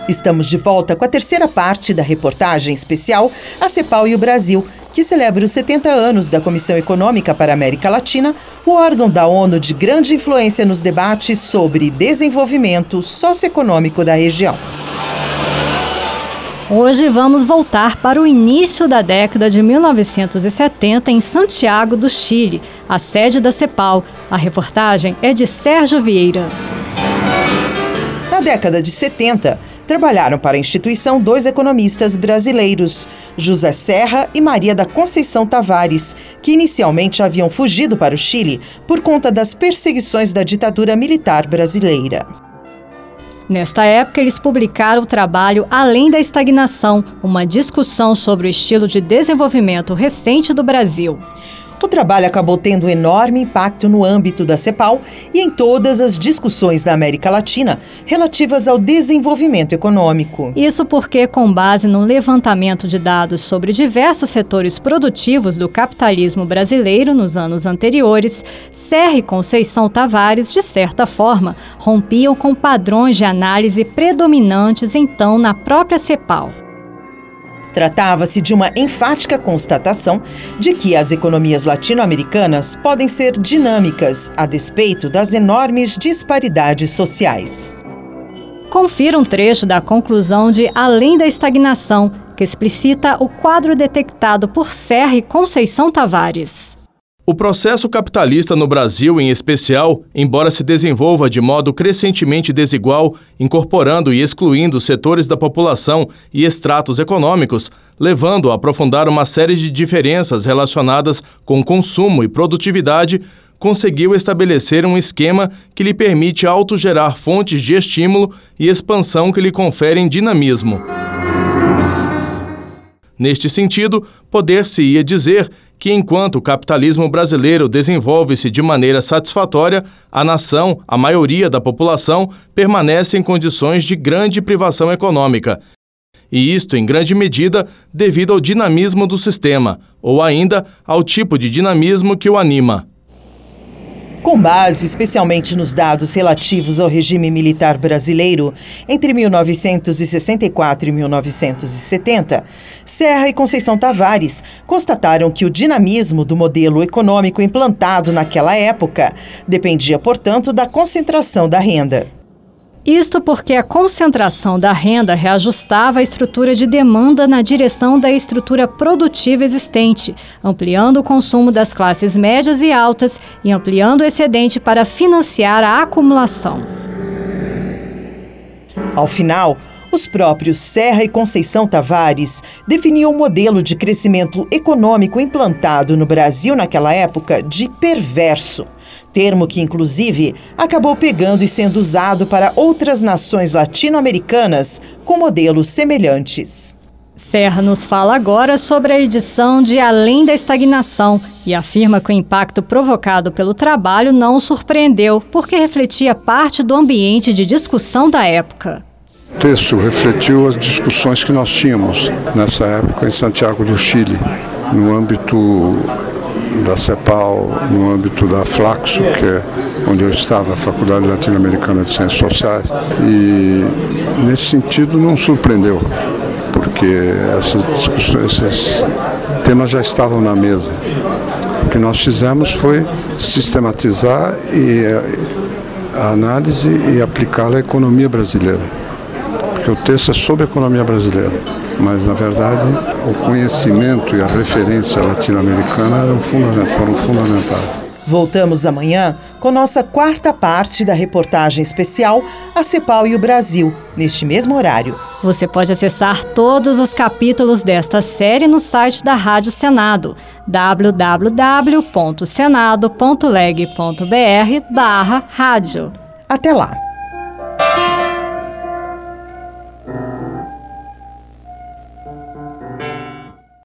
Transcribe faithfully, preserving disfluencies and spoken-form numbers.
Estamos de volta com a terceira parte da reportagem especial A CEPAL e o Brasil, que celebra os setenta anos da Comissão Econômica para a América Latina, o órgão da ONU de grande influência nos debates sobre desenvolvimento socioeconômico da região. Hoje vamos voltar para o início da década de mil novecentos e setenta em Santiago do Chile, a sede da CEPAL. A reportagem é de Sérgio Vieira. Na década de setenta, trabalharam para a instituição dois economistas brasileiros, José Serra e Maria da Conceição Tavares, que inicialmente haviam fugido para o Chile por conta das perseguições da ditadura militar brasileira. Nesta época, eles publicaram o trabalho Além da Estagnação, uma discussão sobre o estilo de desenvolvimento recente do Brasil. O trabalho acabou tendo um enorme impacto no âmbito da CEPAL e em todas as discussões da América Latina relativas ao desenvolvimento econômico. Isso porque, com base num levantamento de dados sobre diversos setores produtivos do capitalismo brasileiro nos anos anteriores, Serra e Conceição Tavares, de certa forma, rompiam com padrões de análise predominantes então na própria CEPAL. Tratava-se de uma enfática constatação de que as economias latino-americanas podem ser dinâmicas, a despeito das enormes disparidades sociais. Confira um trecho da conclusão de Além da Estagnação, que explicita o quadro detectado por Serra e Conceição Tavares. O processo capitalista no Brasil, em especial, embora se desenvolva de modo crescentemente desigual, incorporando e excluindo setores da população e estratos econômicos, levando a aprofundar uma série de diferenças relacionadas com consumo e produtividade, conseguiu estabelecer um esquema que lhe permite autogerar fontes de estímulo e expansão que lhe conferem dinamismo. Neste sentido, poder-se-ia dizer que enquanto o capitalismo brasileiro desenvolve-se de maneira satisfatória, a nação, a maioria da população, permanece em condições de grande privação econômica. E isto, em grande medida, devido ao dinamismo do sistema, ou ainda ao tipo de dinamismo que o anima. Com base especialmente nos dados relativos ao regime militar brasileiro, entre mil novecentos e sessenta e quatro e mil novecentos e setenta, Serra e Conceição Tavares constataram que o dinamismo do modelo econômico implantado naquela época dependia, portanto, da concentração da renda. Isto porque a concentração da renda reajustava a estrutura de demanda na direção da estrutura produtiva existente, ampliando o consumo das classes médias e altas e ampliando o excedente para financiar a acumulação. Ao final, os próprios Serra e Conceição Tavares definiam o modelo de crescimento econômico implantado no Brasil naquela época de perverso. Termo que, inclusive, acabou pegando e sendo usado para outras nações latino-americanas com modelos semelhantes. Serra nos fala agora sobre a edição de Além da Estagnação e afirma que o impacto provocado pelo trabalho não o surpreendeu, porque refletia parte do ambiente de discussão da época. O texto refletiu as discussões que nós tínhamos nessa época em Santiago do Chile, no âmbito da CEPAL, no âmbito da Flaxo, que é onde eu estava, a Faculdade Latino-Americana de Ciências Sociais, e nesse sentido não surpreendeu, porque essas discussões, esses temas já estavam na mesa. O que nós fizemos foi sistematizar e a análise e aplicá-la à economia brasileira, porque o texto é sobre a economia brasileira. Mas, na verdade, o conhecimento e a referência latino-americana foram fundamentais. Voltamos amanhã com nossa quarta parte da reportagem especial A CEPAL e o Brasil, neste mesmo horário. Você pode acessar todos os capítulos desta série no site da Rádio Senado, w w w ponto senado ponto leg ponto b r barra rádio. Até lá!